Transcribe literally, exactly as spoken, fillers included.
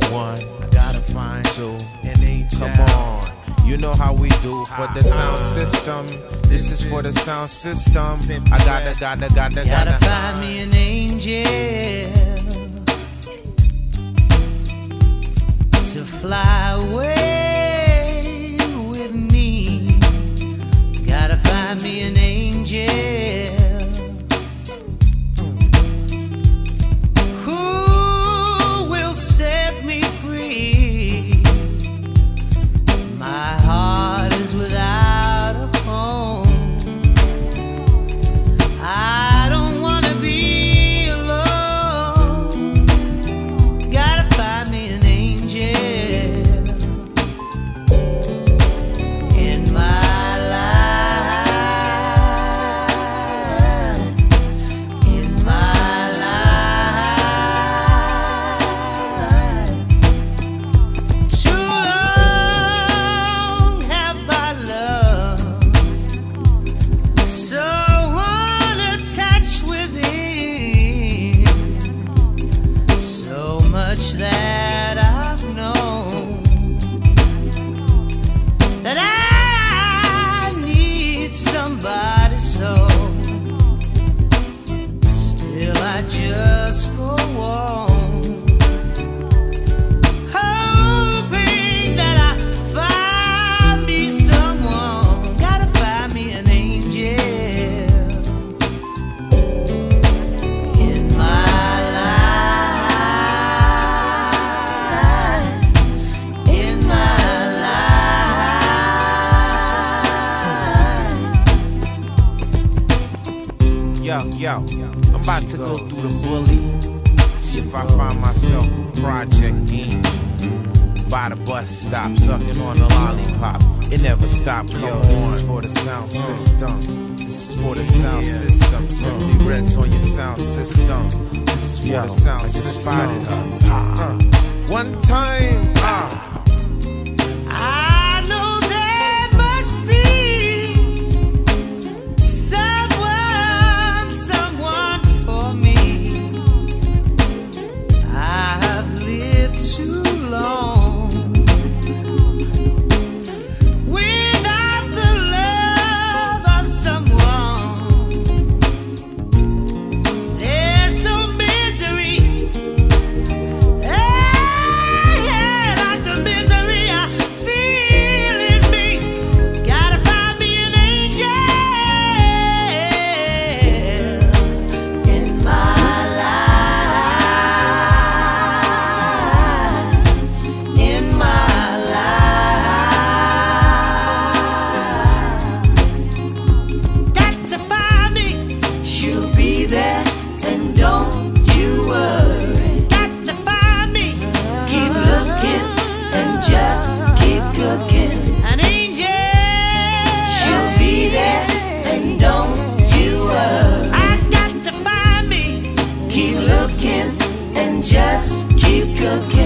one, I gotta find two, and angel. Come on, you know how we do for the sound system. This is for the sound system. I gotta, gotta, gotta, gotta, gotta find me an angel to fly away with me. Gotta find me an angel who will set me free. My heart is without a home. I don't wanna be alone. Gotta find me an angel in my life, in my life. Too long have I loved someone attached within, so much that I've known that I need somebody, so still I just go on, hoping that I find me someone. Gotta find me an angel in my life, in my life. Yo, yo, I'm about to go through the bully. See if I find myself a project angel. By the bus stop, sucking on a lollipop. It never stops. Come on, this is for the sound system. This is for the sound system. Simply Reds on your sound system. This is for the sound system. Uh, One time, ah. I know there must be someone, someone for me. I have lived too long without the love of someone. There's no misery, yeah, like the misery I feel in me. Gotta find me an angel in my life, in my life. Got to find me. She'll be there, and don't you worry. Got to find me. Keep looking and just keep cooking. An angel. She'll be there, and don't you worry. I got to find me. Keep looking and just keep cooking.